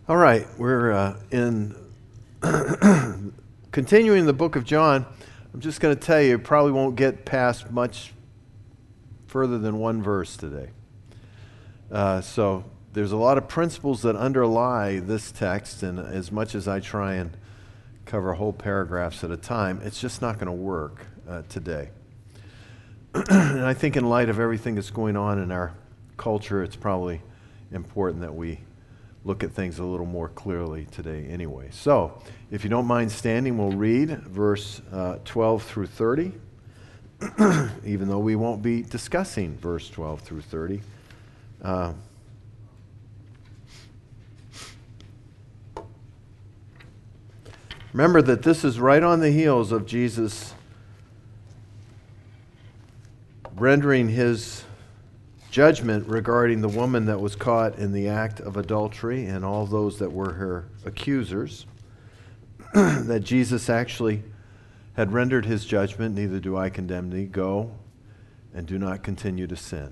All right, we're in continuing the book of John. I'm just going to tell you, probably won't get past much further than one verse today. So there's a lot of principles that underlie this text, and as much as I try and cover whole paragraphs at a time, it's just not going to work today. And I think in light of everything that's going on in our culture, it's probably important that we look at things a little more clearly today anyway. So, if you don't mind standing, we'll read verse 12 through 30, even though we won't be discussing verse 12 through 30. Remember that this is right on the heels of Jesus rendering his judgment regarding the woman that was caught in the act of adultery and all those that were her accusers, that Jesus actually had rendered his judgment, neither do I condemn thee, go and do not continue to sin.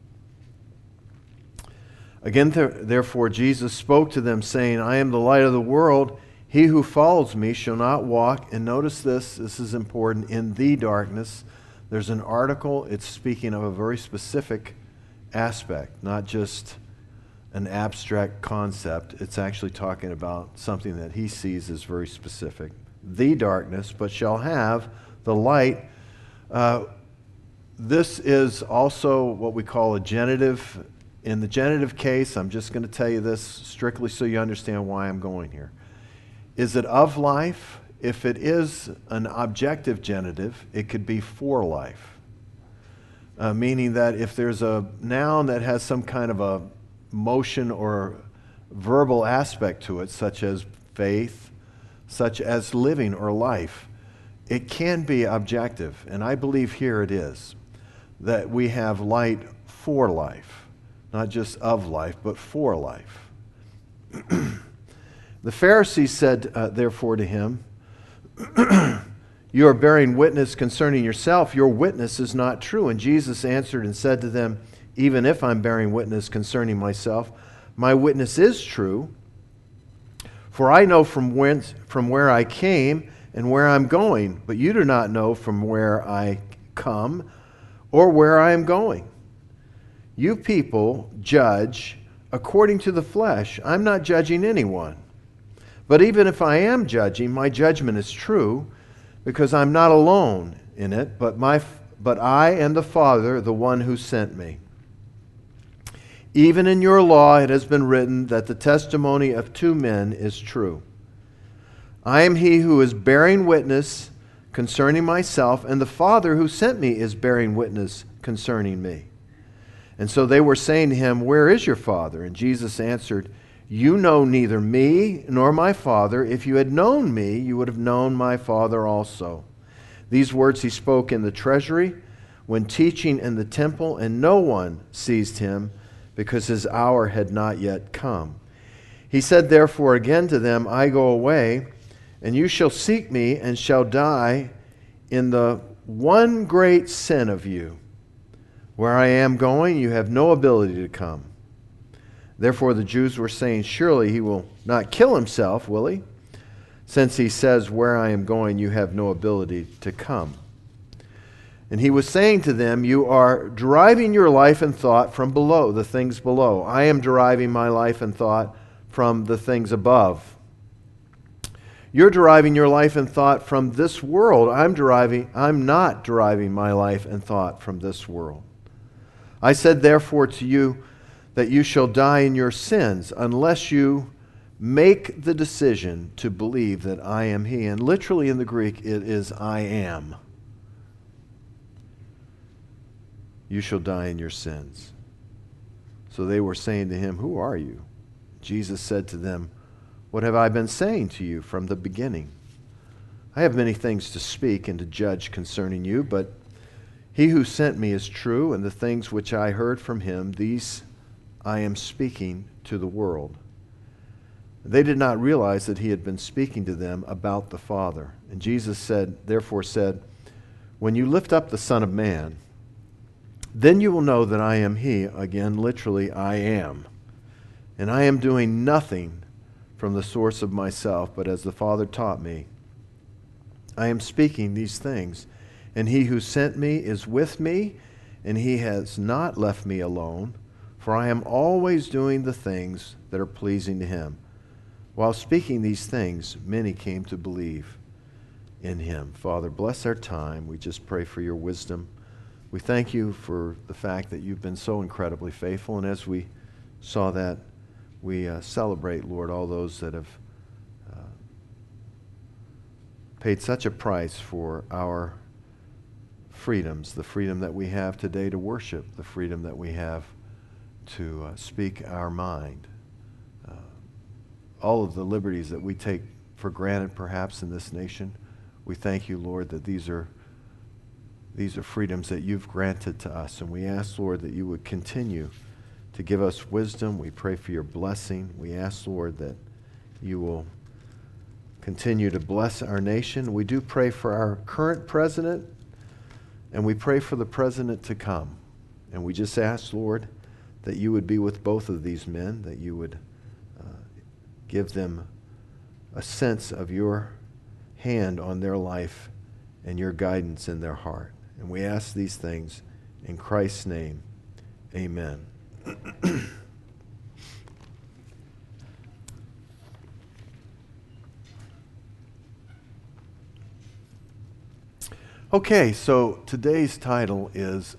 Again, therefore, Jesus spoke to them, saying, I am the light of the world. He who follows me shall not walk, and notice this is important, in the darkness. There's an article, it's speaking of a very specific aspect, not just an abstract concept. It's actually talking about something that he sees as very specific. The darkness, but shall have the light. This is also what we call a genitive. In the genitive case, I'm just going to tell you this strictly so you understand why I'm going here. Is it of life? If it is an objective genitive, it could be for life. Meaning that if there's a noun that has some kind of a motion or verbal aspect to it, such as faith, such as living or life, it can be objective. And I believe here it is, that we have light for life, not just of life, but for life. The Pharisees said, therefore, to him, you are bearing witness concerning yourself. Your witness is not true. And Jesus answered and said to them, even if I'm bearing witness concerning myself, my witness is true. For I know from where I came and where I'm going, but you do not know from where I come or where I am going. You people judge according to the flesh. I'm not judging anyone. But even if I am judging, my judgment is true, because I'm not alone in it, but I and the Father, the one who sent me. Even in your law it has been written that the testimony of two men is true. I am he who is bearing witness concerning myself, and the Father who sent me is bearing witness concerning me. And so they were saying to him, where is your Father? And Jesus answered, you know neither me nor my Father. If you had known me, you would have known my Father also. These words he spoke in the treasury when teaching in the temple, and no one seized him because his hour had not yet come. He said therefore again to them, I go away, and you shall seek me and shall die in the one great sin of you. Where I am going, you have no ability to come. Therefore the Jews were saying, surely he will not kill himself, will he? Since he says, where I am going, you have no ability to come. And he was saying to them, you are deriving your life and thought from below, the things below. I am deriving my life and thought from the things above. You're deriving your life and thought from this world. I'm not deriving my life and thought from this world. I said therefore to you, that you shall die in your sins unless you make the decision to believe that I am he. And literally in the Greek it is I am. You shall die in your sins. So they were saying to him, who are you? Jesus said to them, what have I been saying to you from the beginning? I have many things to speak and to judge concerning you, but he who sent me is true, and the things which I heard from him, these I am speaking to the world. They did not realize that he had been speaking to them about the Father. And Jesus therefore said, when you lift up the Son of Man, then you will know that I am he. Again, literally, I am. And I am doing nothing from the source of myself, but as the Father taught me. I am speaking these things, and he who sent me is with me, and he has not left me alone, for I am always doing the things that are pleasing to him. While speaking these things, many came to believe in him. Father, bless our time. We just pray for your wisdom. We thank you for the fact that you've been so incredibly faithful, and as we saw that, we celebrate, Lord, all those that have paid such a price for our freedoms, the freedom that we have today to worship, the freedom that we have to speak our mind, all of the liberties that we take for granted perhaps in this nation. We thank you, Lord, that these are freedoms that you've granted to us, and we ask, Lord, that you would continue to give us wisdom. We pray for your blessing. We ask, Lord, that you will continue to bless our nation. We do pray for our current president, and we pray for the president to come. And we just ask, Lord, that you would be with both of these men, that you would give them a sense of your hand on their life and your guidance in their heart. And we ask these things in Christ's name. Amen. Okay, so today's title is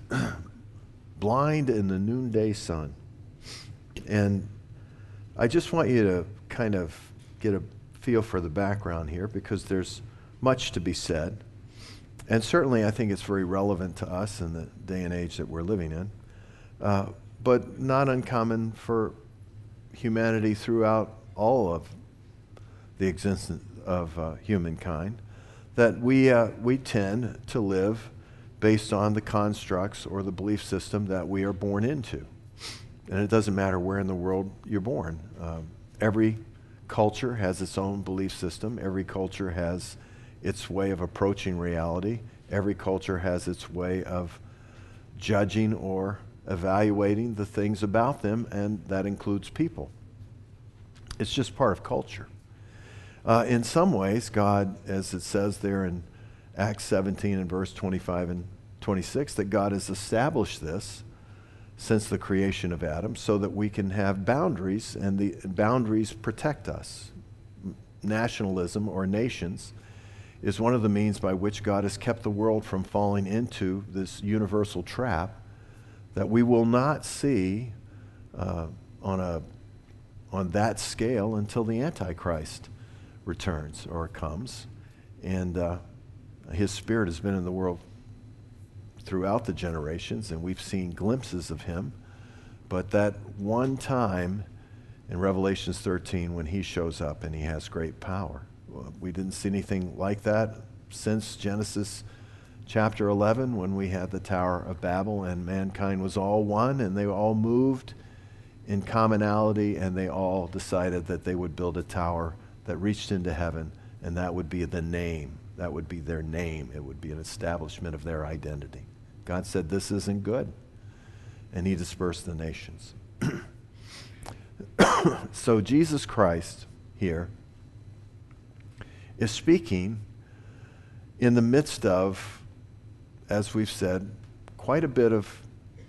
Blind in the Noonday Sun. And I just want you to kind of get a feel for the background here, because there's much to be said. And certainly I think it's very relevant to us in the day and age that we're living in, but not uncommon for humanity throughout all of the existence of humankind, that we tend to live based on the constructs or the belief system that we are born into. And it doesn't matter where in the world you're born. Every culture has its own belief system. Every culture has its way of approaching reality. Every culture has its way of judging or evaluating the things about them, and that includes people. It's just part of culture. In some ways, God, as it says there in Acts 17 and verse 25 and 26, that God has established this since the creation of Adam so that we can have boundaries, and the boundaries protect us. Nationalism or nations is one of the means by which God has kept the world from falling into this universal trap that we will not see on that scale until the Antichrist returns or comes. And his spirit has been in the world throughout the generations, and we've seen glimpses of him. But that one time in Revelation 13 when he shows up and he has great power, we didn't see anything like that since Genesis chapter 11, when we had the Tower of Babel and mankind was all one and they all moved in commonality, and they all decided that they would build a tower that reached into heaven, and that would be the name. That would be their name. It would be an establishment of their identity. God said, this isn't good. And he dispersed the nations. So Jesus Christ here is speaking in the midst of, as we've said, quite a bit of,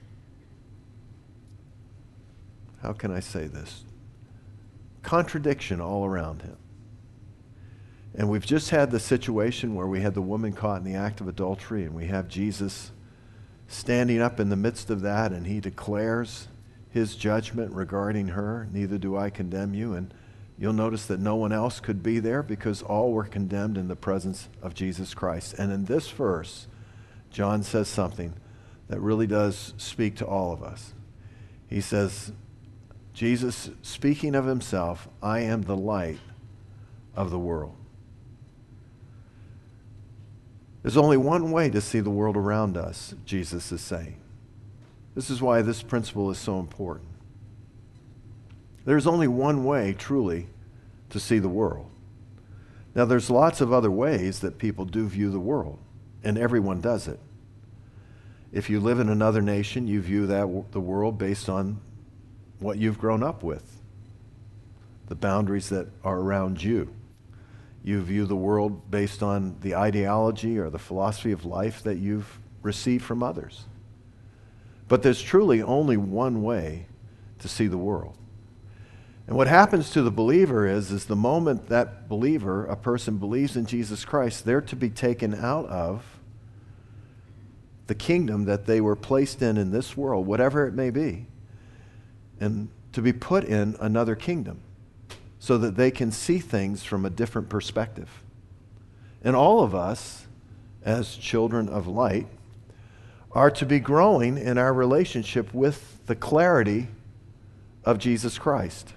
how can I say this, contradiction all around him. And we've just had the situation where we had the woman caught in the act of adultery, and we have Jesus standing up in the midst of that, and he declares his judgment regarding her. Neither do I condemn you. And you'll notice that no one else could be there because all were condemned in the presence of Jesus Christ. And in this verse, John says something that really does speak to all of us. He says, Jesus, speaking of himself, I am the light of the world. There's only one way to see the world around us, Jesus is saying. This is why this principle is so important. There's only one way, truly, to see the world. Now, there's lots of other ways that people do view the world, and everyone does it. If you live in another nation, you view the world based on what you've grown up with. the boundaries that are around you. You view the world based on the ideology or the philosophy of life that you've received from others. But there's truly only one way to see the world. And what happens to the believer is the moment that believer, a person believes in Jesus Christ, they're to be taken out of the kingdom that they were placed in this world, whatever it may be, and to be put in another kingdom so that they can see things from a different perspective. And all of us, as children of light, are to be growing in our relationship with the clarity of Jesus Christ.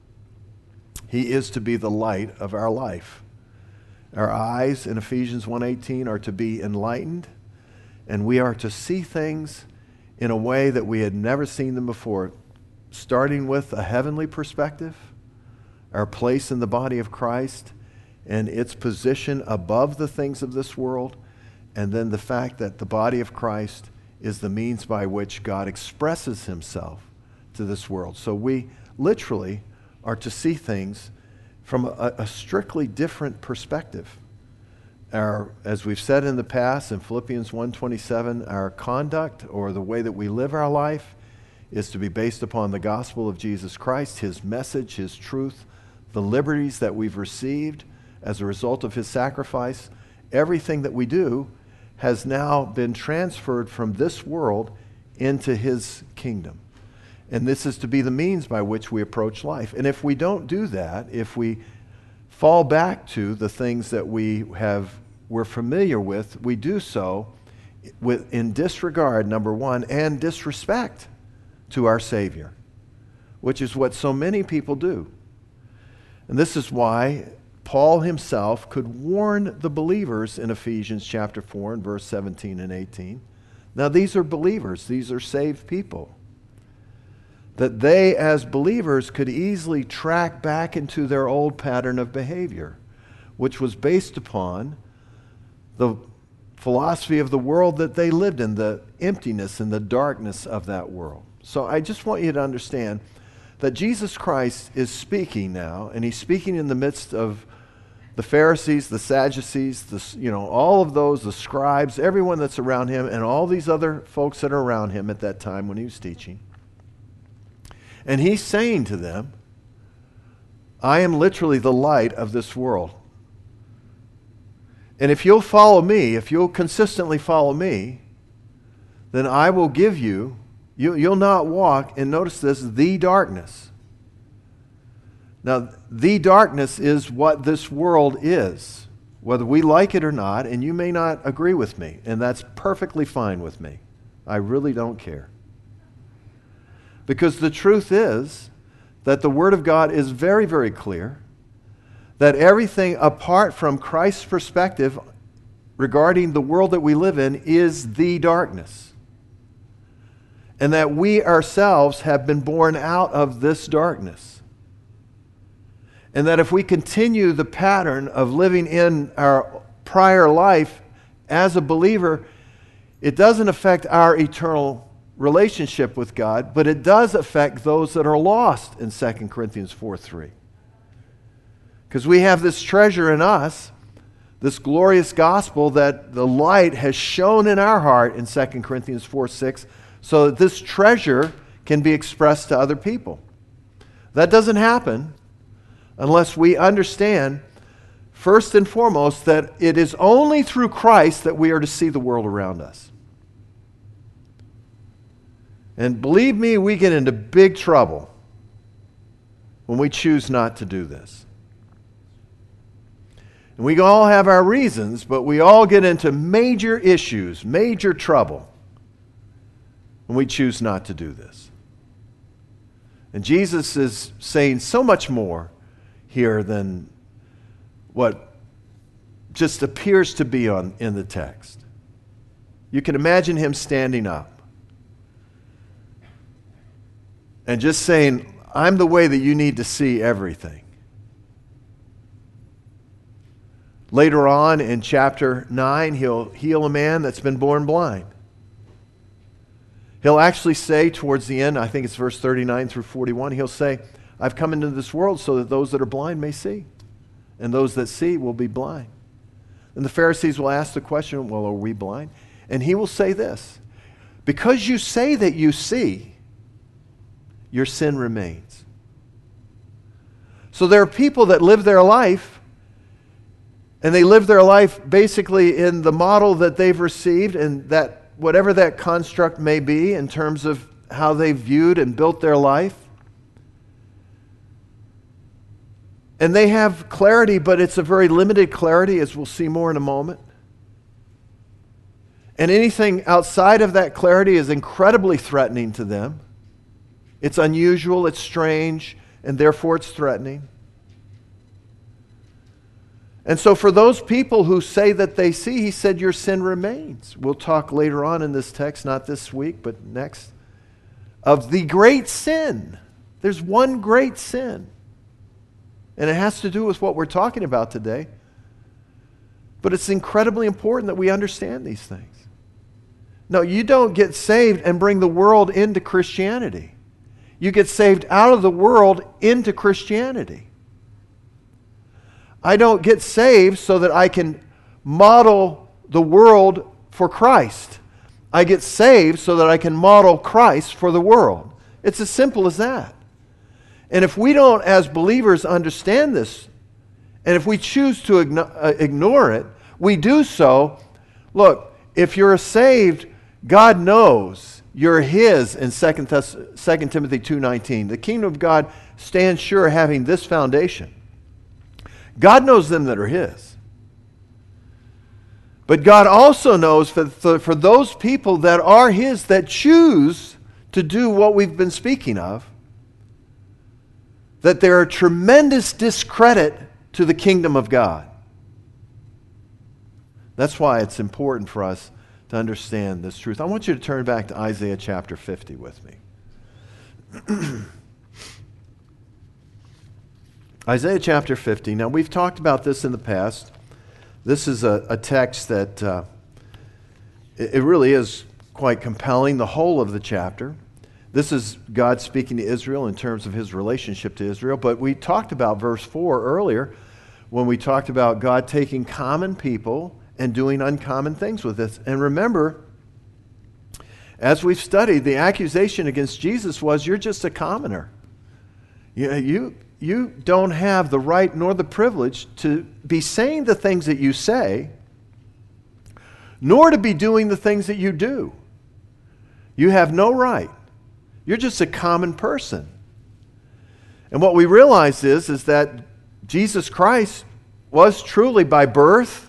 He is to be the light of our life. Our eyes in Ephesians 1:18 are to be enlightened, and we are to see things in a way that we had never seen them before, starting with a heavenly perspective, our place in the body of Christ, and its position above the things of this world, and then the fact that the body of Christ is the means by which God expresses himself to this world. So we literally are to see things from a strictly different perspective. As we've said in the past in Philippians 1:27, our conduct or the way that we live our life is to be based upon the gospel of Jesus Christ, his message, his truth, the liberties that we've received as a result of his sacrifice. Everything that we do has now been transferred from this world into his kingdom. And this is to be the means by which we approach life. And if we don't do that, if we fall back to the things that we're familiar with, we do so in disregard, number one, and disrespect to our Savior, which is what so many people do. And this is why Paul himself could warn the believers in Ephesians chapter 4 and verse 17 and 18. Now these are believers, these are saved people, that they as believers could easily track back into their old pattern of behavior, which was based upon the philosophy of the world that they lived in, the emptiness and the darkness of that world. So I just want you to understand that Jesus Christ is speaking now, and he's speaking in the midst of the Pharisees, the Sadducees, all of those, the scribes, everyone that's around him, and all these other folks that are around him at that time when he was teaching. And he's saying to them, I am literally the light of this world. And if you'll follow me, if you'll consistently follow me, then I will give you, you'll not walk, and notice this, the darkness. Now, the darkness is what this world is, whether we like it or not, and you may not agree with me, and that's perfectly fine with me. I really don't care. Because the truth is that the Word of God is very, very clear that everything apart from Christ's perspective regarding the world that we live in is the darkness. And that we ourselves have been born out of this darkness. And that if we continue the pattern of living in our prior life as a believer, it doesn't affect our eternal relationship with God, but it does affect those that are lost in 2 Corinthians 4:3. Because we have this treasure in us, this glorious gospel that the light has shone in our heart in 2 Corinthians 4:6, so that this treasure can be expressed to other people. That doesn't happen unless we understand, first and foremost, that it is only through Christ that we are to see the world around us. And believe me, we get into big trouble when we choose not to do this. And we all have our reasons, but we all get into major issues, major trouble, when we choose not to do this. And Jesus is saying so much more here than what just appears to be in the text. You can imagine him standing up and just saying, I'm the way that you need to see everything. Later on in chapter 9, he'll heal a man that's been born blind. He'll actually say towards the end, I think it's verse 39 through 41, he'll say, I've come into this world so that those that are blind may see, and those that see will be blind. And the Pharisees will ask the question, well, are we blind? And he will say this, because you say that you see, your sin remains. So there are people that live their life, and they live their life basically in the model that they've received, and that whatever that construct may be in terms of how they viewed and built their life. And they have clarity, but it's a very limited clarity, as we'll see more in a moment. And anything outside of that clarity is incredibly threatening to them. It's unusual, it's strange, and therefore it's threatening. And so for those people who say that they see, he said, your sin remains. We'll talk later on in this text, not this week, but next, of the great sin. There's one great sin. And it has to do with what we're talking about today. But it's incredibly important that we understand these things. No, you don't get saved and bring the world into Christianity. You get saved out of the world into Christianity. I don't get saved so that I can model the world for Christ. I get saved so that I can model Christ for the world. It's as simple as that. And if we don't, as believers, understand this, and if we choose to ignore it, we do so. Look, if you're saved, God knows you're His in 2 Timothy 2:19. The kingdom of God stands sure having this foundation. God knows them that are His. But God also knows for those people that are His, that choose to do what we've been speaking of, that they're a tremendous discredit to the kingdom of God. That's why it's important for us to understand this truth. I want you to turn back to Isaiah chapter 50 with me. Isaiah chapter 50. Now, we've talked about this in the past. This is a text that it really is quite compelling, the whole of the chapter. This is God speaking to Israel in terms of His relationship to Israel. But we talked about verse 4 earlier when we talked about God taking common people and doing uncommon things with us. And remember, as we've studied, the accusation against Jesus was, you're just a commoner. You don't have the right nor the privilege to be saying the things that you say, nor to be doing the things that you do. You have no right. You're just a common person. And what we realize is that Jesus Christ was truly, by birth,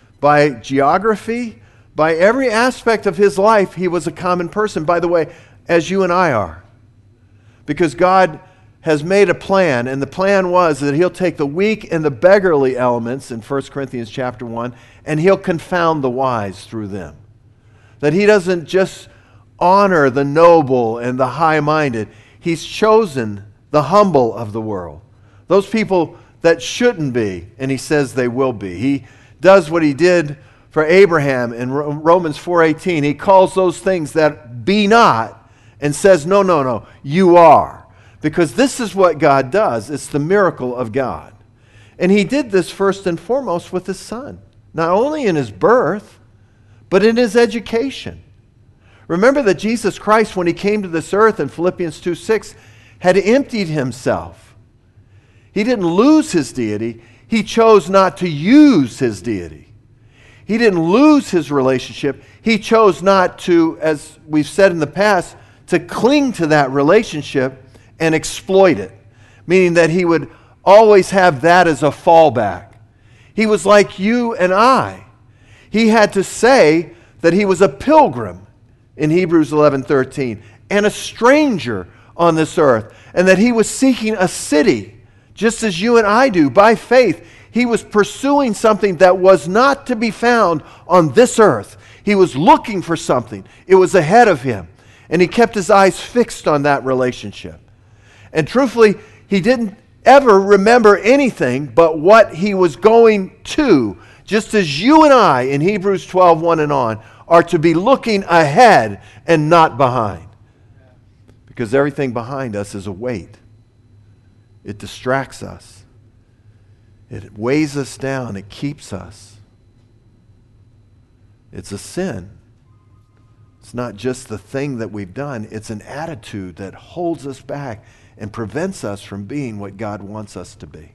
by geography, by every aspect of His life, He was a common person. By the way, as you and I are. Because God has made a plan, and the plan was that He'll take the weak and the beggarly elements in 1 Corinthians chapter 1, and He'll confound the wise through them. That He doesn't just honor the noble and the high-minded. He's chosen the humble of the world. Those people that shouldn't be, and He says they will be. He does what He did for Abraham in Romans 4:18. He calls those things that be not and says, no, you are. Because this is what God does. It's the miracle of God. And He did this first and foremost with His Son. Not only in His birth, but in His education. Remember that Jesus Christ, when He came to this earth in Philippians 2:6, had emptied Himself. He didn't lose His deity. He chose not to use His deity. He didn't lose His relationship. He chose not to, as we've said in the past, to cling to that relationship and exploit it. Meaning that He would always have that as a fallback. He was like you and I. He had to say that He was a pilgrim in Hebrews 11:13, and a stranger on this earth, and that He was seeking a city, just as you and I do, by faith. He was pursuing something that was not to be found on this earth. He was looking for something. It was ahead of Him, and He kept His eyes fixed on that relationship. And truthfully, He didn't ever remember anything but what He was going to, just as you and I, in Hebrews 12:1 and on, are to be looking ahead and not behind. Because everything behind us is a weight. It distracts us. It weighs us down. It keeps us. It's a sin. It's not just the thing that we've done. It's an attitude that holds us back and prevents us from being what God wants us to be.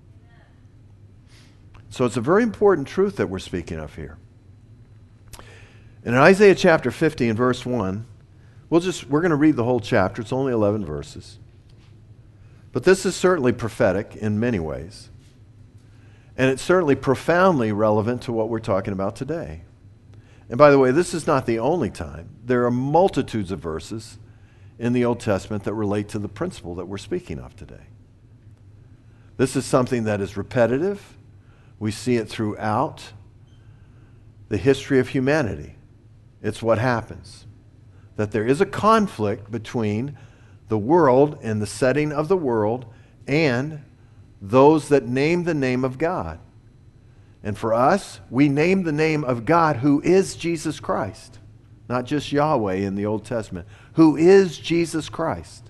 So it's a very important truth that we're speaking of here. And in Isaiah chapter 50 and verse 1, we're going to read the whole chapter. It's only 11 verses. But this is certainly prophetic in many ways. And it's certainly profoundly relevant to what we're talking about today. And by the way, this is not the only time. There are multitudes of verses in the Old Testament that relate to the principle that we're speaking of today. This is something that is repetitive. We see it throughout the history of humanity. It's what happens. That there is a conflict between the world and the setting of the world and those that name the name of God. And for us, we name the name of God, who is Jesus Christ. Not just Yahweh in the Old Testament. Who is Jesus Christ.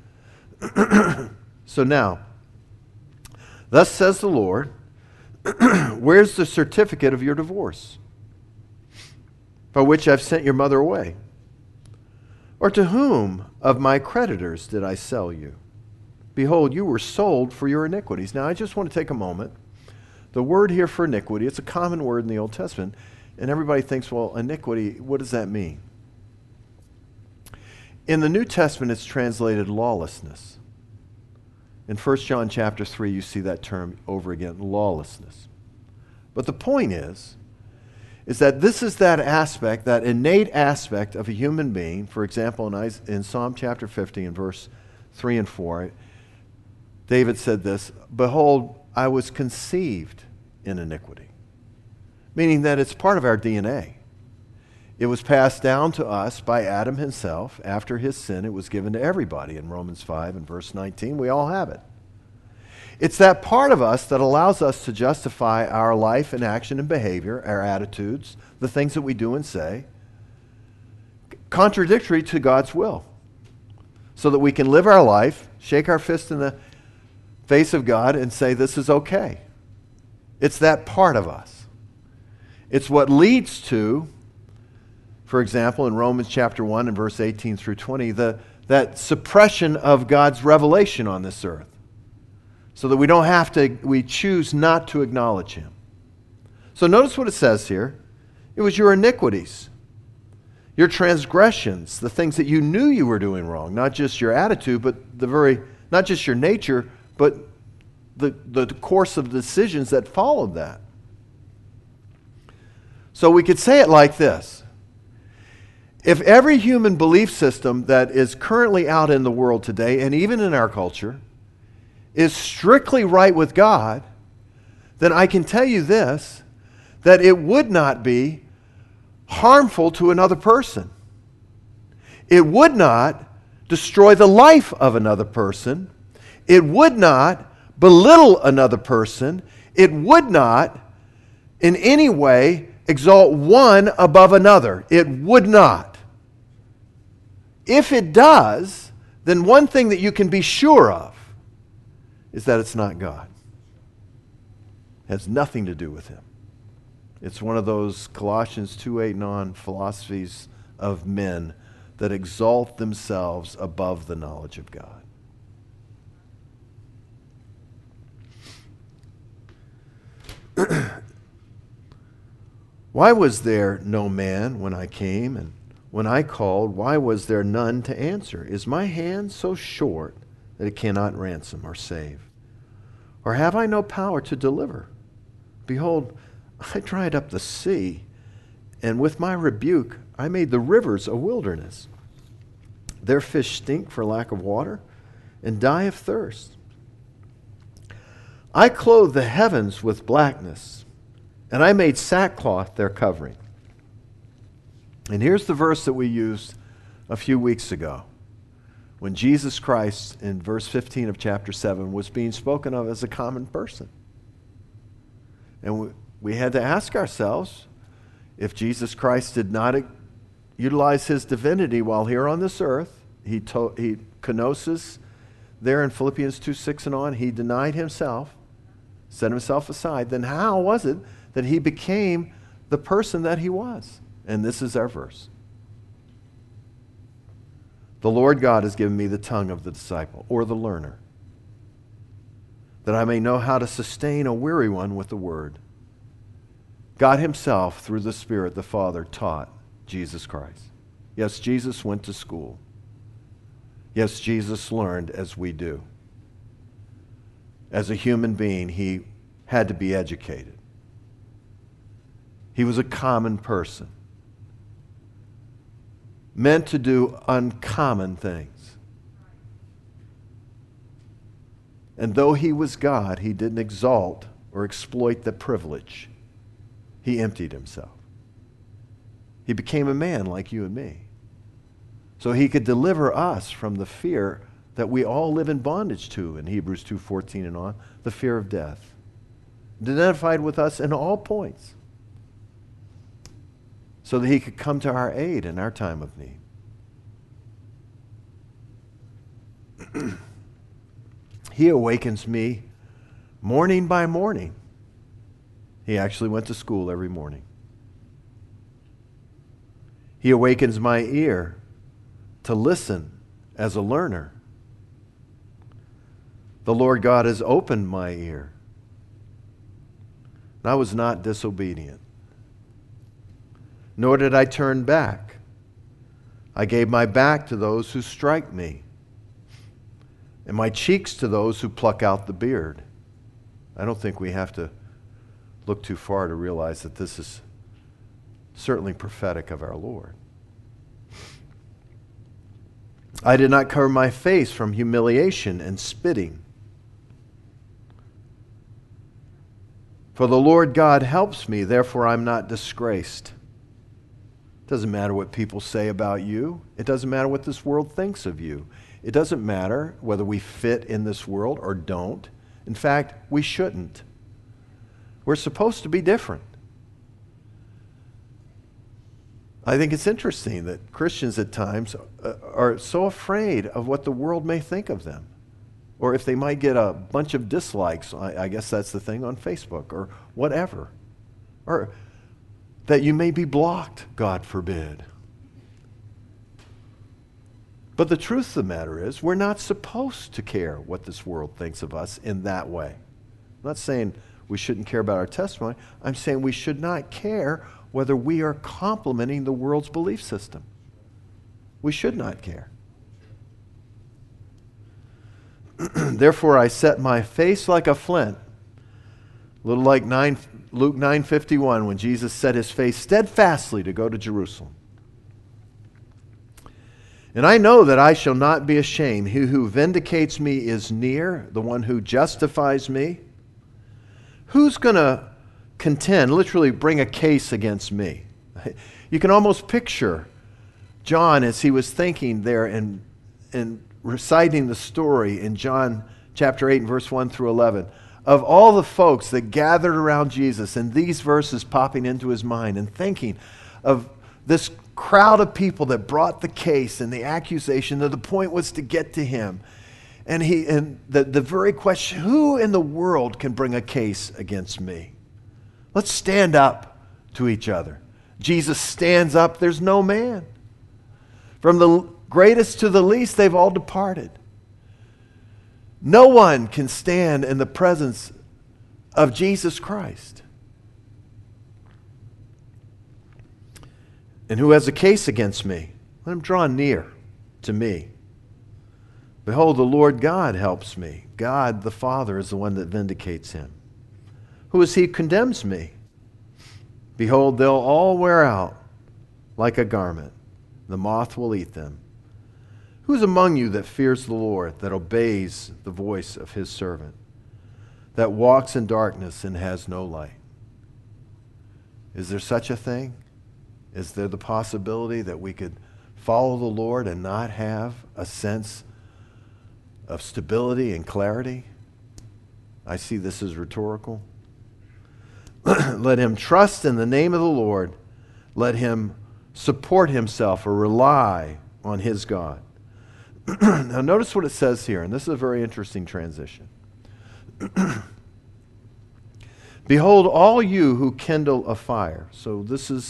So now, thus says the Lord, where's the certificate of your divorce, by which I've sent your mother away? Or to whom of my creditors did I sell you? Behold, you were sold for your iniquities. Now, I just want to take a moment. The word here for iniquity, it's a common word in the Old Testament, and everybody thinks, well, iniquity, what does that mean? In the New Testament, it's translated lawlessness. In 1 John chapter 3, you see that term over again, lawlessness. But the point is that this is that aspect, that innate aspect of a human being. For example, in Psalm chapter 50 and verse 3 and 4, David said this, behold, I was conceived in iniquity. Meaning that it's part of our DNA. It was passed down to us by Adam himself. After his sin, it was given to everybody. In Romans 5 and verse 19, we all have it. It's that part of us that allows us to justify our life and action and behavior, our attitudes, the things that we do and say, contradictory to God's will. So that we can live our life, shake our fist in the face of God and say, this is okay. It's that part of us. It's what leads to, for example, in Romans chapter 1 and verse 18 through 20, that suppression of God's revelation on this earth. So that we choose not to acknowledge Him. So notice what it says here. It was your iniquities, your transgressions, the things that you knew you were doing wrong, not just your attitude, but not just your nature, but the course of decisions that followed that. So we could say it like this. If every human belief system that is currently out in the world today, and even in our culture, is strictly right with God, then I can tell you this, that it would not be harmful to another person. It would not destroy the life of another person. It would not belittle another person. It would not in any way exalt one above another. It would not. If it does, then one thing that you can be sure of is that it's not God. It has nothing to do with Him. It's one of those Colossians 2:8 and on philosophies of men that exalt themselves above the knowledge of God. Why was there no man when I came, and when I called, why was there none to answer? Is my hand so short that it cannot ransom or save? Or have I no power to deliver? Behold, I dried up the sea, and with my rebuke I made the rivers a wilderness. Their fish stink for lack of water and die of thirst. I clothed the heavens with blackness, and I made sackcloth their covering. And here's the verse that we used a few weeks ago, when Jesus Christ, in verse 15 of chapter 7, was being spoken of as a common person. And we had to ask ourselves, if Jesus Christ did not utilize His divinity while here on this earth, He kenosis, there in Philippians 2:6 and on, he denied himself, set himself aside, then how was it that he became the person that he was? And this is our verse. The Lord God has given me the tongue of the disciple, or the learner, that I may know how to sustain a weary one with the word. God himself, through the Spirit, the Father, taught Jesus Christ. Yes, Jesus went to school. Yes, Jesus learned as we do. As a human being, he had to be educated. He was a common person, meant to do uncommon things. And though he was God, he didn't exalt or exploit the privilege. He emptied himself. He became a man like you and me, so he could deliver us from the fear that we all live in bondage to in Hebrews 2:14 and on, the fear of death. Identified with us in all points, so that he could come to our aid in our time of need. He awakens me morning by morning. He actually went to school every morning. He awakens my ear to listen as a learner. The Lord God has opened my ear. And I was not disobedient, nor did I turn back. I gave my back to those who strike me, and my cheeks to those who pluck out the beard. I don't think we have to look too far to realize that this is certainly prophetic of our Lord. I did not cover my face from humiliation and spitting. For the Lord God helps me, therefore I'm not disgraced. It doesn't matter what people say about you. It doesn't matter what this world thinks of you. It doesn't matter whether we fit in this world or don't. In fact, we shouldn't. We're supposed to be different. I think it's interesting that Christians at times are so afraid of what the world may think of them, or if they might get a bunch of dislikes, I guess that's the thing, on Facebook or whatever, or that you may be blocked, God forbid. But the truth of the matter is, we're not supposed to care what this world thinks of us in that way. I'm not saying we shouldn't care about our testimony. I'm saying we should not care whether we are complementing the world's belief system. We should not care. Therefore, I set my face like a flint. A little like Luke 9:51, when Jesus set his face steadfastly to go to Jerusalem. And I know that I shall not be ashamed. He who vindicates me is near, the one who justifies me. Who's going to contend, literally bring a case against me? You can almost picture John as he was thinking there and reciting the story in John chapter 8 and verse 1 through 11 of all the folks that gathered around Jesus, and these verses popping into his mind, and thinking of this crowd of people that brought the case and the accusation, that the point was to get to him. And the very question, who in the world can bring a case against me? Let's stand up to each other. Jesus stands up, there's no man. From the greatest to the least, they've all departed. No one can stand in the presence of Jesus Christ. And who has a case against me? Let him draw near to me. Behold, the Lord God helps me. God the Father is the one that vindicates him. Who is he who condemns me? Behold, they'll all wear out like a garment. The moth will eat them. Who is among you that fears the Lord, that obeys the voice of his servant, that walks in darkness and has no light? Is there such a thing? Is there the possibility that we could follow the Lord and not have a sense of stability and clarity? I see this as rhetorical. Let him trust in the name of the Lord. Let him support himself or rely on his God. Now notice what it says here, and this is a very interesting transition. Behold, all you who kindle a fire. So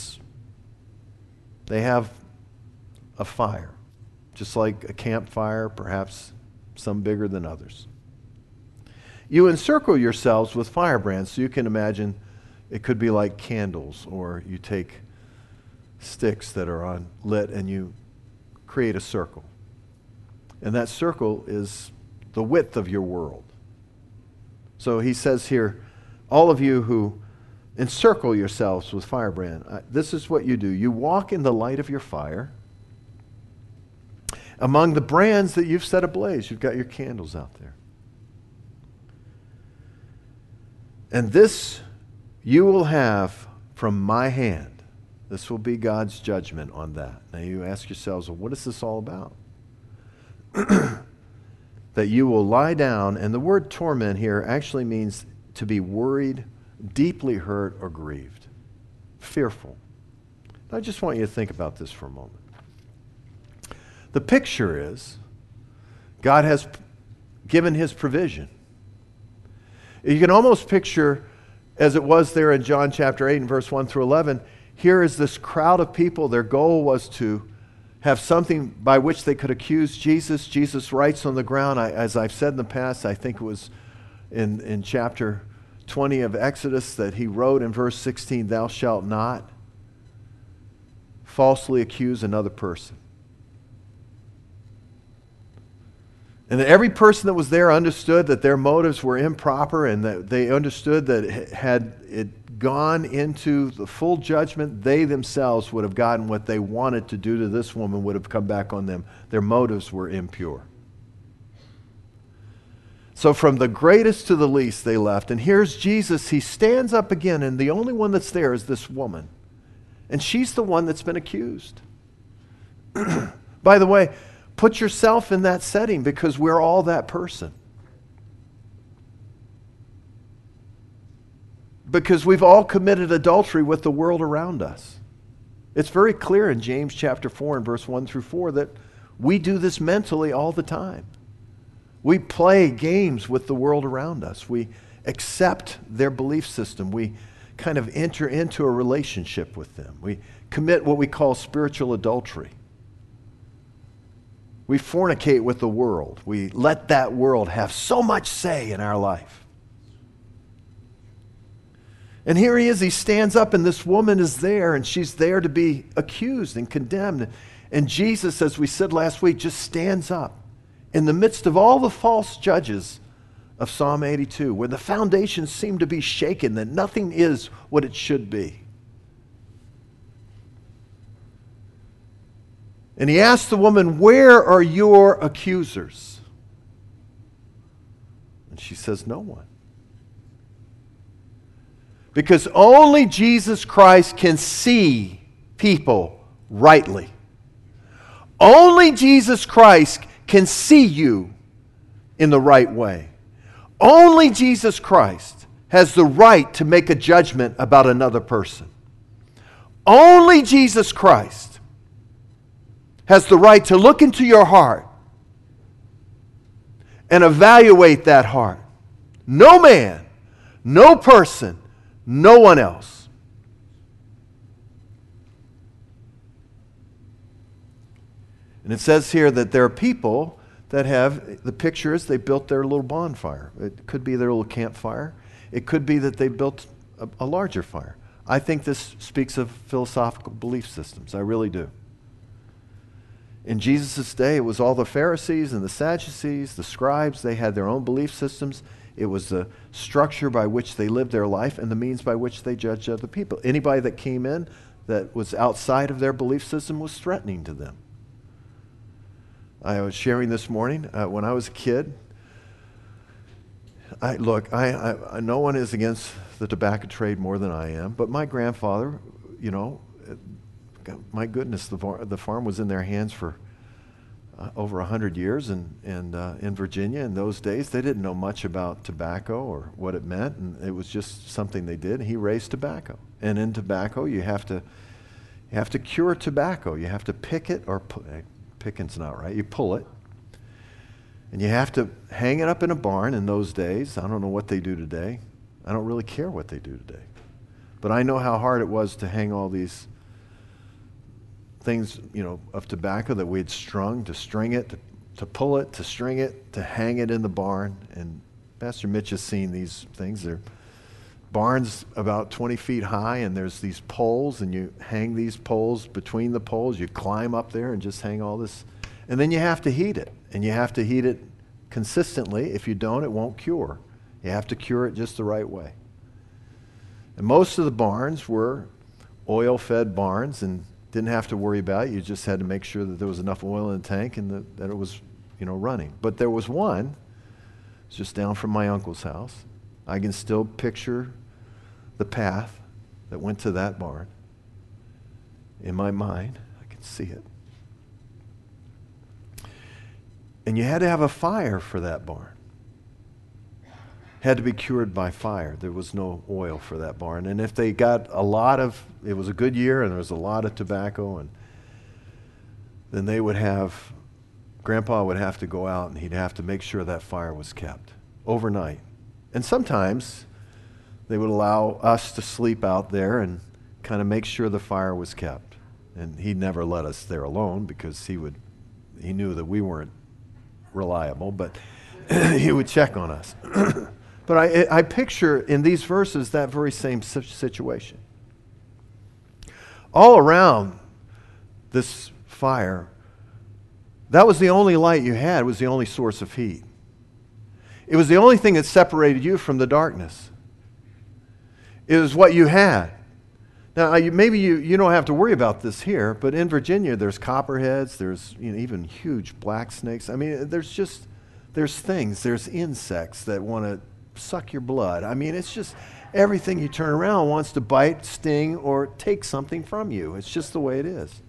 they have a fire, just like a campfire, perhaps some bigger than others. You encircle yourselves with firebrands, so you can imagine it could be like candles, or you take sticks that are lit and you create a circle. And that circle is the width of your world. So he says here, all of you who encircle yourselves with firebrand, this is what you do. You walk in the light of your fire among the brands that you've set ablaze. You've got your candles out there. And this you will have from my hand. This will be God's judgment on that. Now you ask yourselves, well, what is this all about? That you will lie down, and the word torment here actually means to be worried, deeply hurt, or grieved, fearful. I just want you to think about this for a moment. The picture is God has given his provision. You can almost picture, as it was there in John chapter 8 and verse 1 through 11, here is this crowd of people. Their goal was to have something by which they could accuse Jesus. Jesus writes on the ground. As I've said in the past, I think it was in chapter 20 of Exodus that he wrote in verse 16, thou shalt not falsely accuse another person. And that every person that was there understood that their motives were improper, and that they understood that had it gone into the full judgment, they themselves would have gotten what they wanted to do to this woman would have come back on them. Their motives were impure. So from the greatest to the least they left. And here's Jesus. He stands up again, and the only one that's there is this woman. And she's the one that's been accused. By the way, put yourself in that setting, because we're all that person. Because we've all committed adultery with the world around us. It's very clear in James chapter 4 and verse 1 through 4 that we do this mentally all the time. We play games with the world around us. We accept their belief system. We kind of enter into a relationship with them. We commit what we call spiritual adultery. We fornicate with the world. We let that world have so much say in our life. And here he is, he stands up, and this woman is there, and she's there to be accused and condemned. And Jesus, as we said last week, just stands up in the midst of all the false judges of Psalm 82, where the foundations seem to be shaken, that nothing is what it should be. And he asked the woman, where are your accusers? And she says, no one. Because only Jesus Christ can see people rightly. Only Jesus Christ can see you in the right way. Only Jesus Christ has the right to make a judgment about another person. Only Jesus Christ has the right to look into your heart and evaluate that heart. No man, no person, no one else. And it says here that there are people that have, the picture is they built their little bonfire. It could be their little campfire. It could be that they built a larger fire. I think this speaks of philosophical belief systems. I really do. In Jesus' day, it was all the Pharisees and the Sadducees, the scribes. They had their own belief systems. It was the structure by which they lived their life and the means by which they judged other people. Anybody that came in that was outside of their belief system was threatening to them. I was sharing this morning, when I was a kid, no one is against the tobacco trade more than I am, but my grandfather, my goodness, the farm was in their hands for over 100 years, and in Virginia in those days, they didn't know much about tobacco or what it meant, and it was just something they did. He raised tobacco, and in tobacco, you have to cure tobacco. You have to pick it, or picking's not right. You pull it, And you have to hang it up in a barn in those days. I don't know what they do today. I don't really care what they do today. But I know how hard it was to hang all these things, of tobacco that we had strung, to string it, to pull it, to string it, to hang it in the barn. And Pastor Mitch has seen these things. They're barns about 20 feet high, and there's these poles, and you hang these poles between the poles. You climb up there and just hang all this. And then you have to heat it, and you have to heat it consistently. If you don't, it won't cure. You have to cure it just the right way. And most of the barns were oil-fed barns and didn't have to worry about it. You just had to make sure that there was enough oil in the tank and that it was, running. But there was one, it's just down from my uncle's house. I can still picture the path that went to that barn. In my mind, I can see it. And you had to have a fire for that barn. Had to be cured by fire. There was no oil for that barn. And if they got it was a good year and there was a lot of tobacco, and then Grandpa would have to go out and he'd have to make sure that fire was kept overnight. And sometimes they would allow us to sleep out there and kind of make sure the fire was kept. And he never let us there alone because he knew that we weren't reliable, but he would check on us. But I picture in these verses that very same situation. All around this fire, that was the only light you had, was the only source of heat. It was the only thing that separated you from the darkness. It was what you had. Now, maybe you don't have to worry about this here, but in Virginia, there's copperheads, there's even huge black snakes. I mean, there's things, there's insects that want to suck your blood. I mean, it's just everything you turn around wants to bite, sting, or take something from you. It's just the way it is.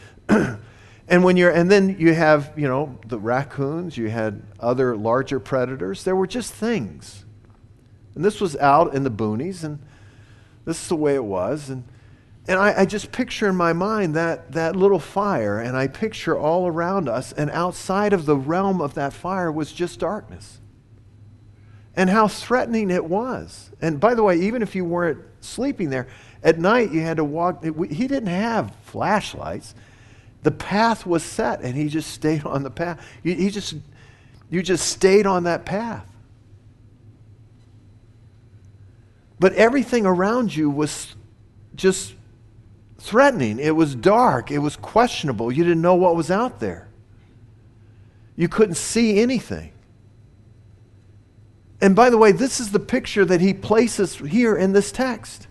And then you have, the raccoons, you had other larger predators. There were just things. And this was out in the boonies, and this is the way it was. And I just picture in my mind that little fire, and I picture all around us, and outside of the realm of that fire was just darkness. And how threatening it was. And by the way, even if you weren't sleeping there, at night you had to walk. He didn't have flashlights. The path was set, and he just stayed on the path. You just stayed on that path. But everything around you was just threatening. It was dark. It was questionable. You didn't know what was out there. You couldn't see anything. And by the way, this is the picture that he places here in this text.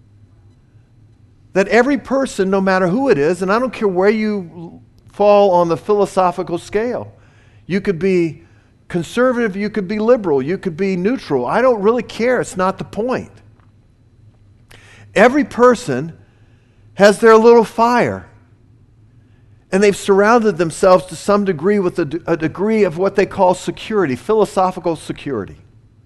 That every person, no matter who it is, and I don't care where you fall on the philosophical scale, you could be conservative, you could be liberal, you could be neutral. I don't really care. It's not the point. Every person has their little fire. And they've surrounded themselves to some degree with a degree of what they call security, philosophical security.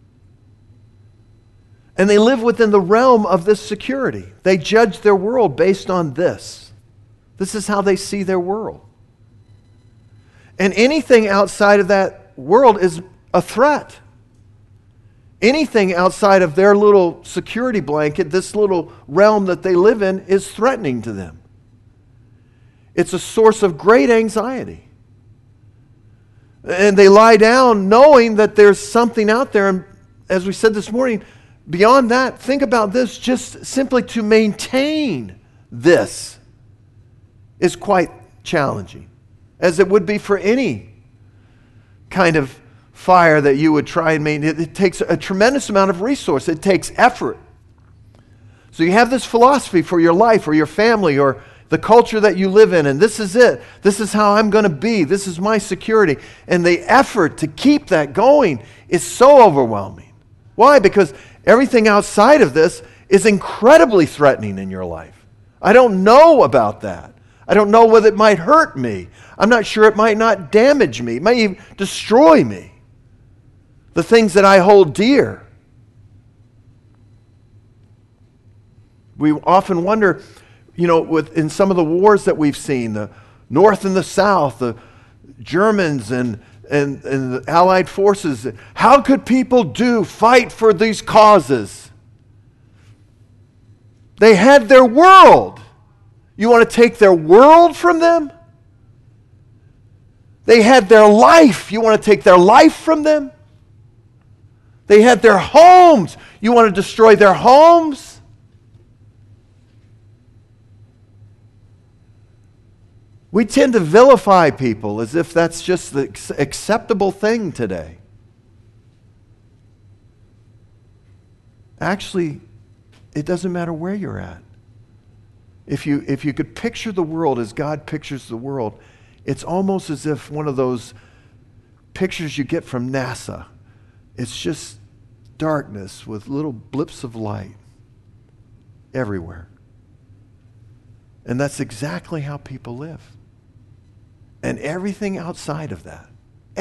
And they live within the realm of this security. They judge their world based on this. This is how they see their world. And anything outside of that world is a threat. Anything outside of their little security blanket, this little realm that they live in, is threatening to them. It's a source of great anxiety. And they lie down knowing that there's something out there. And as we said this morning, beyond that, think about this, just simply to maintain this is quite challenging, as it would be for any kind of fire that you would try and maintain. It takes a tremendous amount of resource. It takes effort. So you have this philosophy for your life or your family or the culture that you live in, and this is it. This is how I'm going to be. This is my security. And the effort to keep that going is so overwhelming. Why? Because everything outside of this is incredibly threatening in your life. I don't know about that. I don't know whether it might hurt me. I'm not sure it might not damage me. It might even destroy me. The things that I hold dear. We often wonder, in some of the wars that we've seen, the North and the South, the Germans and and the Allied forces. How could people fight for these causes? They had their world. You want to take their world from them? They had their life. You want to take their life from them? They had their homes. You want to destroy their homes? We tend to vilify people as if that's just the acceptable thing today. Actually, it doesn't matter where you're at. If you could picture the world as God pictures the world, it's almost as if one of those pictures you get from NASA. It's just darkness with little blips of light everywhere. And that's exactly how people live. And everything outside of that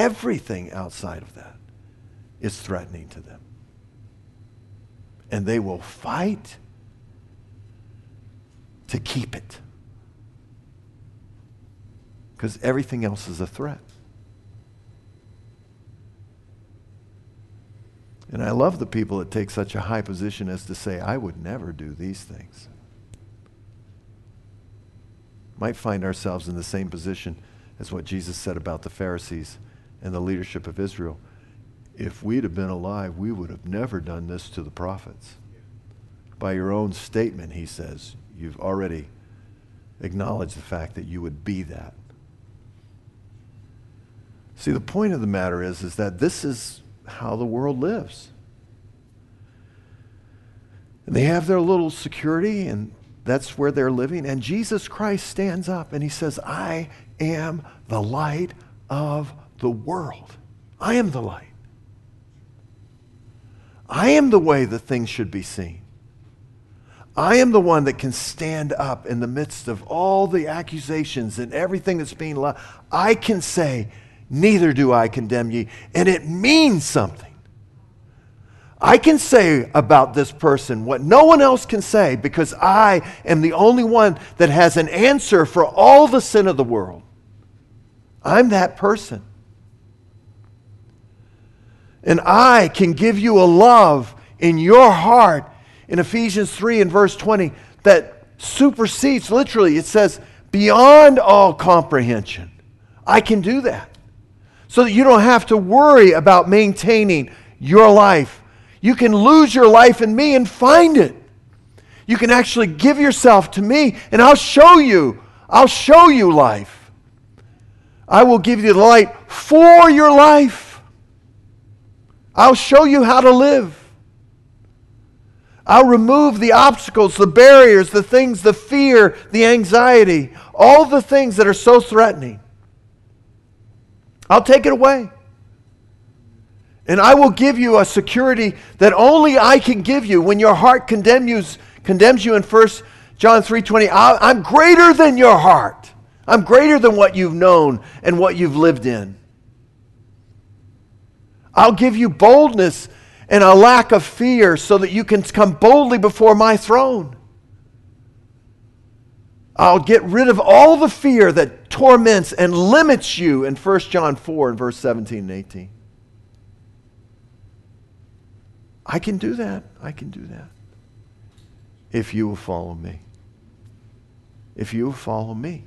is threatening to them. And they will fight to keep it. Because everything else is a threat. And I love the people that take such a high position as to say, I would never do these things. Might find ourselves in the same position as what Jesus said about the Pharisees and the leadership of Israel. If we'd have been alive, we would have never done this to the prophets. By your own statement, he says, you've already acknowledged the fact that you would be that. See, the point of the matter is that this is how the world lives. And they have their little security, and that's where they're living. And Jesus Christ stands up and he says, I am the light of the world. I am the light. I am the way that things should be seen. I am the one that can stand up in the midst of all the accusations and everything that's being allowed. I can say, neither do I condemn ye. And it means something. I can say about this person what no one else can say because I am the only one that has an answer for all the sin of the world. I'm that person. And I can give you a love in your heart in Ephesians 3 and verse 20 that supersedes, literally, it says, beyond all comprehension. I can do that. So that you don't have to worry about maintaining your life. You can lose your life in me and find it. You can actually give yourself to me and I'll show you. I'll show you life. I will give you the light for your life. I'll show you how to live. I'll remove the obstacles, the barriers, the things, the fear, the anxiety, all the things that are so threatening. I'll take it away. And I will give you a security that only I can give you. When your heart condemns you in 1 John 3:20, I'm greater than your heart. I'm greater than what you've known and what you've lived in. I'll give you boldness and a lack of fear so that you can come boldly before my throne. I'll get rid of all the fear that torments and limits you in 1 John 4 and verse 17 and 18. I can do that. I can do that. If you will follow me. If you will follow me.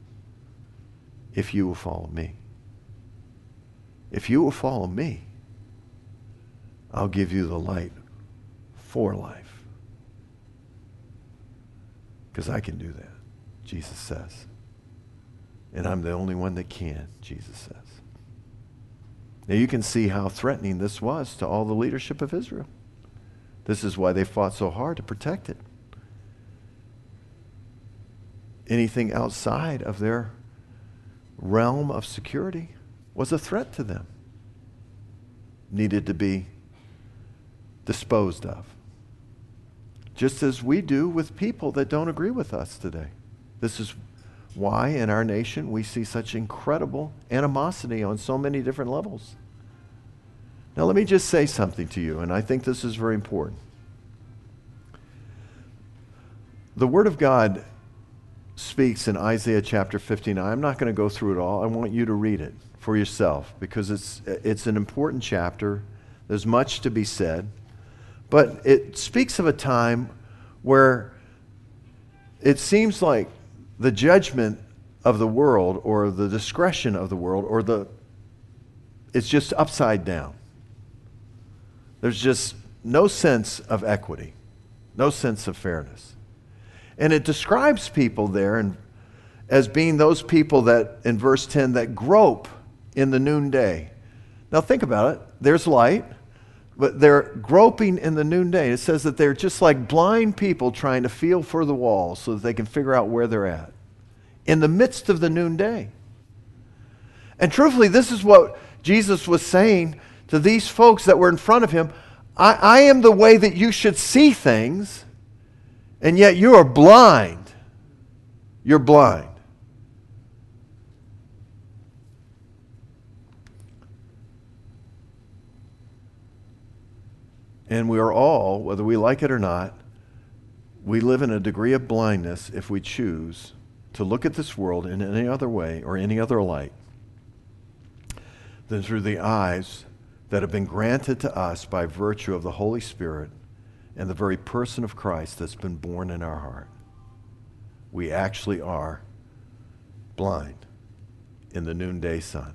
If you will follow me. If you will follow me, I'll give you the light for life. Because I can do that, Jesus says. And I'm the only one that can, Jesus says. Now you can see how threatening this was to all the leadership of Israel. This is why they fought so hard to protect it. Anything outside of their realm of security was a threat to them. Needed to be disposed of. Just as we do with people that don't agree with us today. This is why in our nation we see such incredible animosity on so many different levels. Now let me just say something to you, and I think this is very important. The Word of God speaks in Isaiah chapter 59. I'm not going to go through it all. I want you to read it for yourself, because it's an important chapter. There's much to be said. But it speaks of a time where it seems like the judgment of the world, or the discretion of the world, it's just upside down. There's just no sense of equity, no sense of fairness. And it describes people there as being those people that, in verse 10, that grope in the noonday. Now think about it. There's light, but they're groping in the noonday. It says that they're just like blind people trying to feel for the walls so that they can figure out where they're at in the midst of the noonday. And truthfully, this is what Jesus was saying to these folks that were in front of him. I am the way that you should see things, and yet you are blind. You're blind. And we are all, whether we like it or not, we live in a degree of blindness if we choose to look at this world in any other way or any other light than through the eyes that have been granted to us by virtue of the Holy Spirit and the very person of Christ that's been born in our heart. We actually are blind in the noonday sun.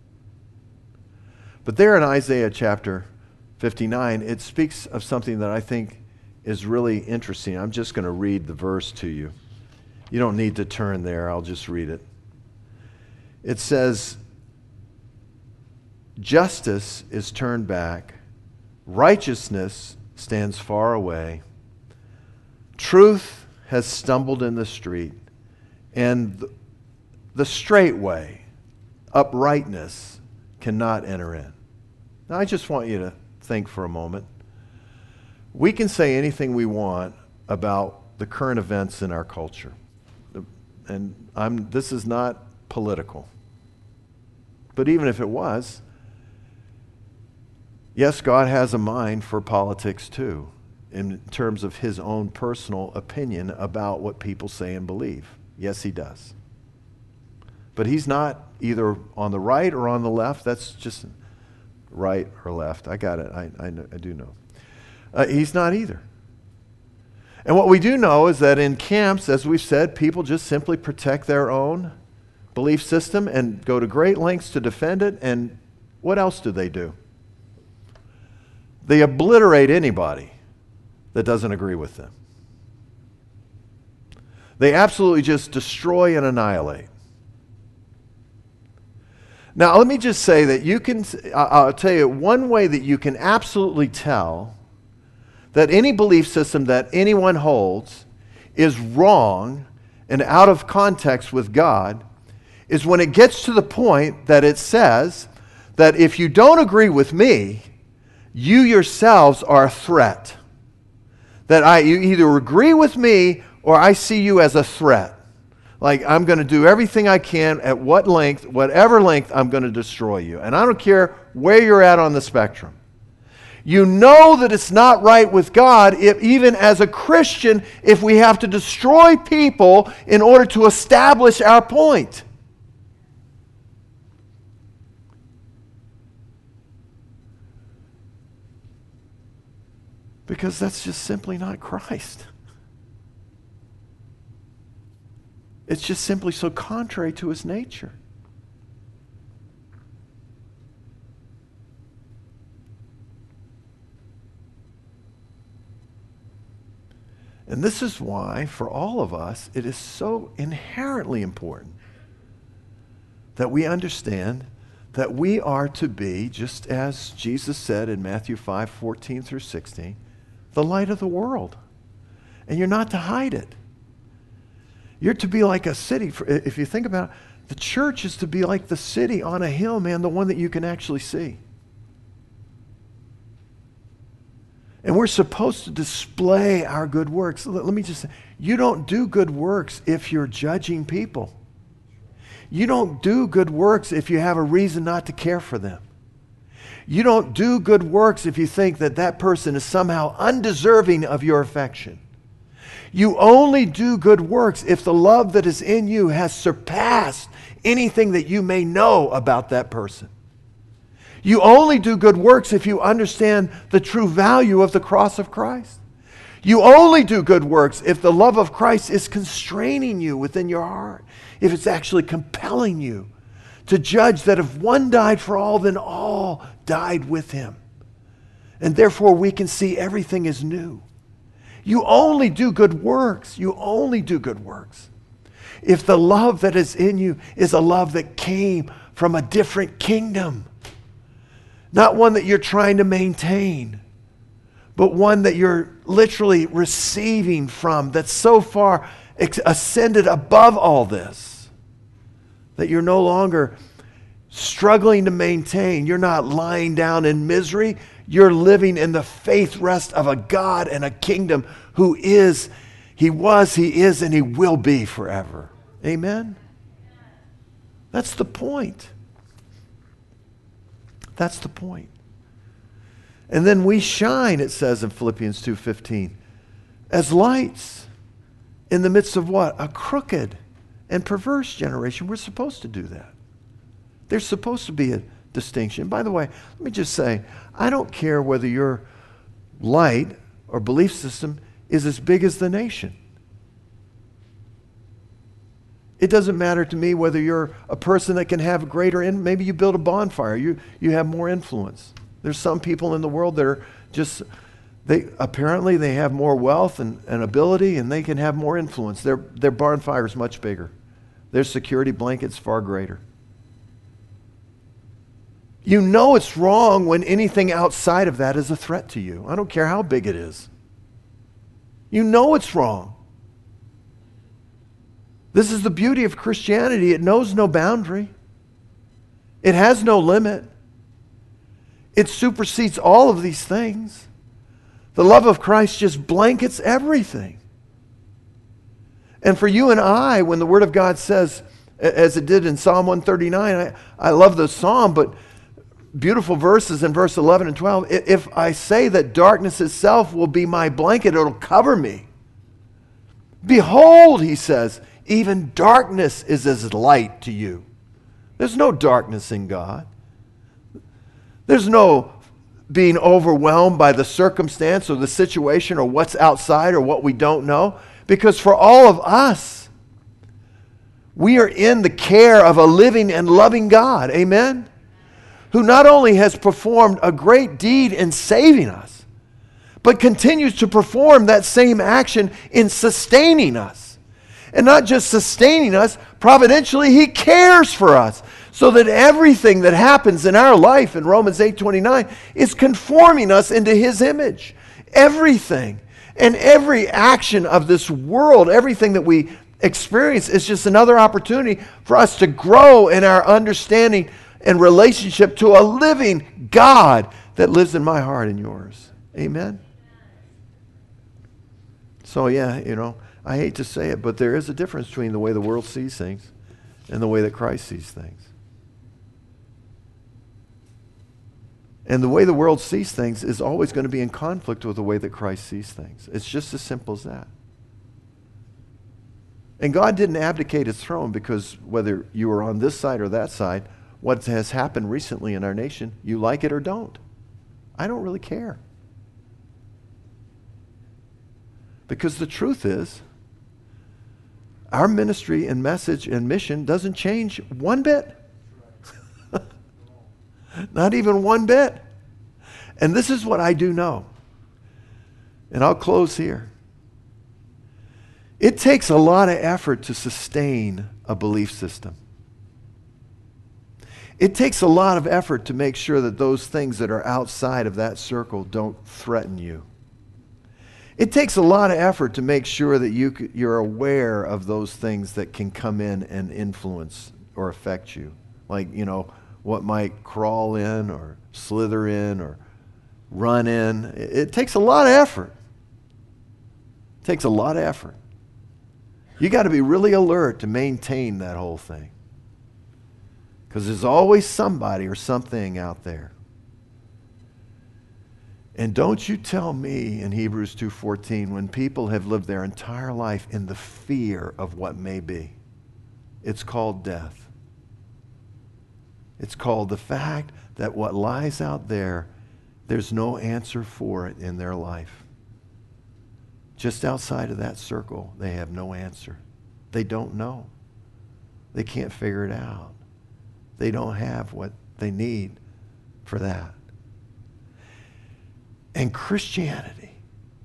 But there in Isaiah chapter 59, it speaks of something that I think is really interesting. I'm just going to read the verse to you. You don't need to turn there. I'll just read it. It says, "Justice is turned back. Righteousness stands far away. Truth has stumbled in the street. And the straight way, uprightness, cannot enter in." Now, I just want you to think for a moment. We can say anything we want about the current events in our culture. And this is not political. But even if it was, yes, God has a mind for politics too, in terms of his own personal opinion about what people say and believe. Yes, he does. But he's not either on the right or on the left. That's just right or left. I got it. I do know. He's not either. And what we do know is that in camps, as we've said, people just simply protect their own belief system and go to great lengths to defend it. And what else do? They obliterate anybody that doesn't agree with them. They absolutely just destroy and annihilate. Now, let me just say that I'll tell you one way that you can absolutely tell that any belief system that anyone holds is wrong and out of context with God is when it gets to the point that it says that if you don't agree with me, you yourselves are a threat. That you either agree with me or I see you as a threat. Like, I'm going to do everything I can at whatever length, I'm going to destroy you. And I don't care where you're at on the spectrum. You know that it's not right with God, even as a Christian, if we have to destroy people in order to establish our point. Because that's just simply not Christ. It's just simply so contrary to his nature. And this is why, for all of us, it is so inherently important that we understand that we are to be, just as Jesus said in Matthew 5:14 through 16, the light of the world. And you're not to hide it. You're to be like a city. If you think about it, the church is to be like the city on a hill, man, the one that you can actually see. And we're supposed to display our good works. Let me just say, you don't do good works if you're judging people. You don't do good works if you have a reason not to care for them. You don't do good works if you think that that person is somehow undeserving of your affection. You only do good works if the love that is in you has surpassed anything that you may know about that person. You only do good works if you understand the true value of the cross of Christ. You only do good works if the love of Christ is constraining you within your heart, if it's actually compelling you to judge that if one died for all, then all died with him. And therefore we can see everything is new. You only do good works. You only do good works if the love that is in you is a love that came from a different kingdom. Not one that you're trying to maintain, but one that you're literally receiving from, that's so far ascended above all this that you're no longer struggling to maintain. You're not lying down in misery. You're living in the faith rest of a God and a kingdom who is, he was, he is, and he will be forever. Amen? That's the point. That's the point. And then we shine, it says in Philippians 2:15, as lights in the midst of what? A crooked and perverse generation. We're supposed to do that. There's supposed to be a distinction. By the way, let me just say, I don't care whether your light or belief system is as big as the nation. It doesn't matter to me whether you're a person that can have greater, maybe you build a bonfire, you have more influence. There's some people in the world that are just, they have more wealth and ability, and they can have more influence. Their bonfire is much bigger. Their security blanket's far greater. You know it's wrong when anything outside of that is a threat to you. I don't care how big it is. You know it's wrong. This is the beauty of Christianity. It knows no boundary. It has no limit. It supersedes all of these things. The love of Christ just blankets everything. And for you and I, when the Word of God says, as it did in Psalm 139, I love the psalm, but beautiful verses in verse 11 and 12. If I say that darkness itself will be my blanket, it'll cover me. Behold, he says, even darkness is as light to you. There's no darkness in God. There's no being overwhelmed by the circumstance or the situation or what's outside or what we don't know. Because for all of us, we are in the care of a living and loving God. Amen? Who not only has performed a great deed in saving us, but continues to perform that same action in sustaining us. And not just sustaining us, providentially, he cares for us. So that everything that happens in our life in Romans 8:29 is conforming us into his image. Everything and every action of this world, everything that we experience is just another opportunity for us to grow in our understanding and relationship to a living God that lives in my heart and yours. Amen? So yeah, I hate to say it, but there is a difference between the way the world sees things and the way that Christ sees things. And the way the world sees things is always going to be in conflict with the way that Christ sees things. It's just as simple as that. And God didn't abdicate his throne because whether you are on this side or that side, what has happened recently in our nation, you like it or don't. I don't really care. Because the truth is, our ministry and message and mission doesn't change one bit. Not even one bit. And this is what I do know. And I'll close here. It takes a lot of effort to sustain a belief system. It takes a lot of effort to make sure that those things that are outside of that circle don't threaten you. It takes a lot of effort to make sure that you're aware of those things that can come in and influence or affect you. Like, what might crawl in or slither in or run in. It takes a lot of effort. It takes a lot of effort. You got to be really alert to maintain that whole thing. Because there's always somebody or something out there. And don't you tell me in Hebrews 2:14, when people have lived their entire life in the fear of what may be, it's called death. It's called the fact that what lies out there, there's no answer for it in their life. Just outside of that circle, they have no answer. They don't know. They can't figure it out. They don't have what they need for that. And Christianity,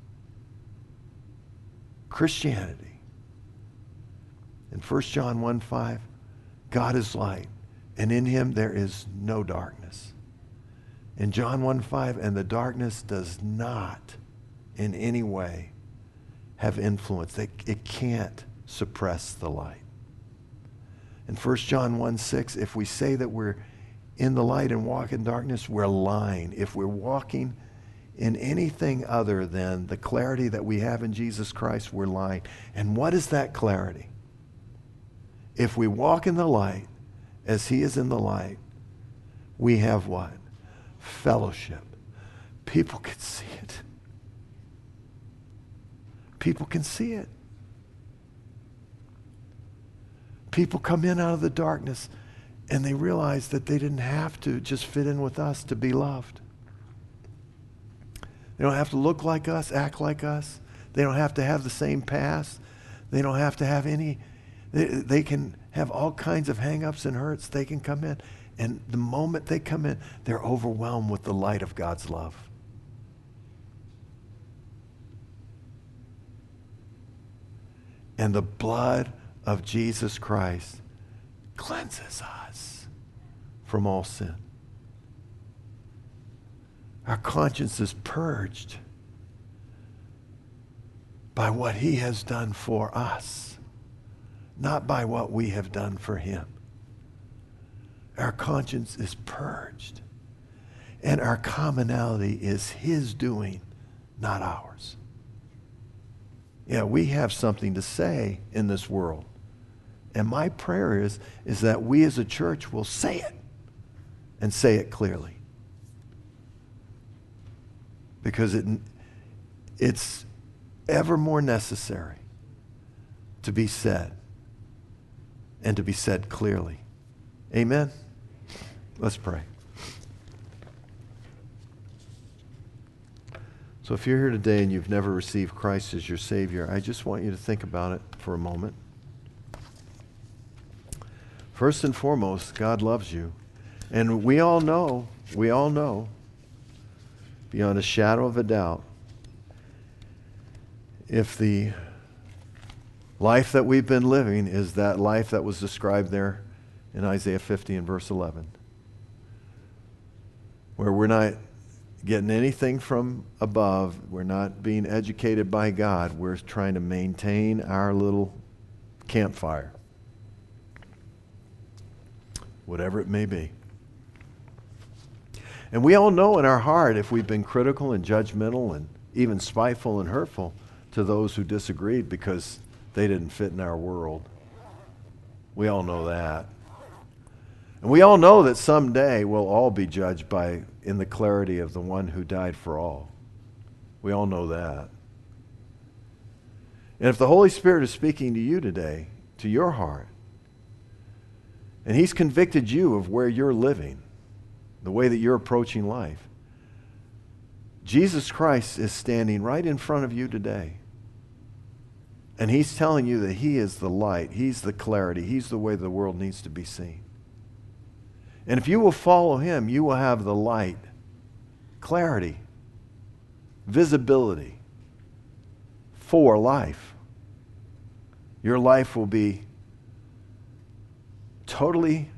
in 1 John 1:5, God is light, and in him there is no darkness. In John 1:5, and the darkness does not in any way have influence. It can't suppress the light. In 1 John 1:6, if we say that we're in the light and walk in darkness, we're lying. If we're walking in anything other than the clarity that we have in Jesus Christ, we're lying. And what is that clarity? If we walk in the light as he is in the light, we have what? Fellowship. People can see it. People can see it. People come in out of the darkness and they realize that they didn't have to just fit in with us to be loved. They don't have to look like us, act like us. They don't have to have the same past. They don't have to have any, they can have all kinds of hang-ups and hurts. They can come in, and the moment they come in, they're overwhelmed with the light of God's love. And the blood of Jesus Christ cleanses us from all sin. Our conscience is purged by what he has done for us, not by what we have done for him. Our conscience is purged, and our commonality is his doing, not ours. Yeah, we have something to say in this world. And my prayer is that we as a church will say it, and say it clearly. Because it's ever more necessary to be said, and to be said clearly. Amen? Let's pray. So if you're here today and you've never received Christ as your Savior, I just want you to think about it for a moment. First and foremost, God loves you. And we all know, beyond a shadow of a doubt, if the life that we've been living is that life that was described there in Isaiah 50 and verse 11, where we're not getting anything from above, we're not being educated by God, we're trying to maintain our little campfire, whatever it may be. And we all know in our heart if we've been critical and judgmental and even spiteful and hurtful to those who disagreed because they didn't fit in our world. We all know that. And we all know that someday we'll all be judged in the clarity of the one who died for all. We all know that. And if the Holy Spirit is speaking to you today, to your heart, and he's convicted you of where you're living, the way that you're approaching life, Jesus Christ is standing right in front of you today. And he's telling you that he is the light, he's the clarity, he's the way the world needs to be seen. And if you will follow him, you will have the light, clarity, visibility for life. Your life will be totally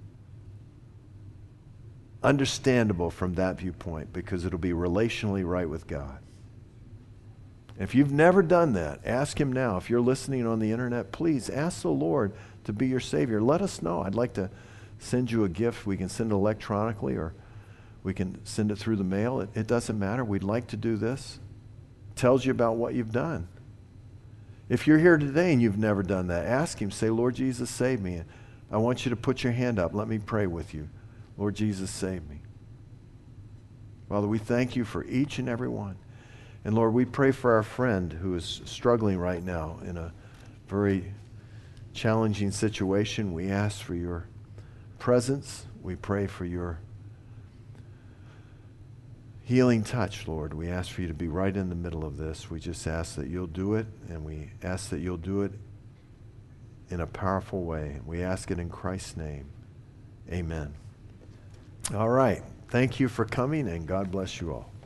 understandable from that viewpoint because it'll be relationally right with God. If you've never done that, ask him now. If you're listening on the internet, please ask the Lord to be your Savior. Let us know. I'd like to send you a gift. We can send it electronically or we can send it through the mail. It doesn't matter. We'd like to do this. It tells you about what you've done. If you're here today and you've never done that, ask him. Say, Lord Jesus, save me. I want you to put your hand up. Let me pray with you. Lord Jesus, save me. Father, we thank you for each and every one. And Lord, we pray for our friend who is struggling right now in a very challenging situation. We ask for your presence. We pray for your healing touch, Lord. We ask for you to be right in the middle of this. We just ask that you'll do it, and we ask that you'll do it in a powerful way. We ask it in Christ's name. Amen. All right. Thank you for coming, and God bless you all.